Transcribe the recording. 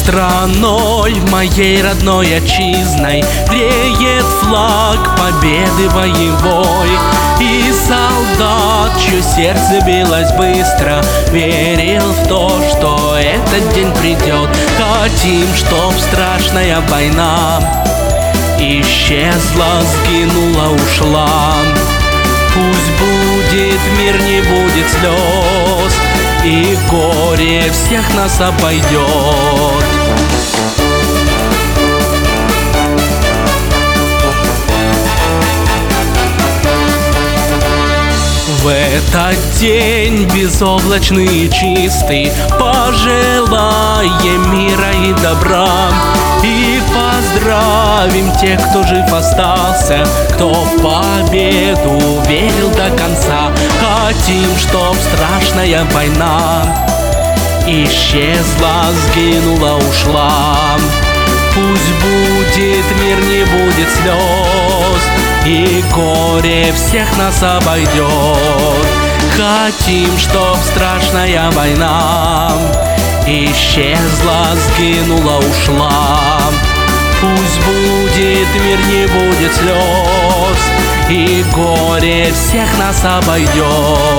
страной, моей родной отчизной, реет флаг победы боевой. И солдат, чье сердце билось быстро, верил в то, что этот день придет. Хотим, чтоб страшная война исчезла, сгинула, ушла. Пусть будет мир, не будет слез, и горе всех нас обойдет. В этот день безоблачный и чистый пожелаем мира и добра, и поздравим тех, кто жив остался, кто в победу верил до конца. Хотим, чтоб страшная война исчезла, сгинула, ушла. Пусть будет мир, не будет слез, и горе всех нас обойдет. Хотим, чтоб страшная война исчезла, сгинула, ушла. Пусть будет мир, не будет слез, и горе всех нас обойдет.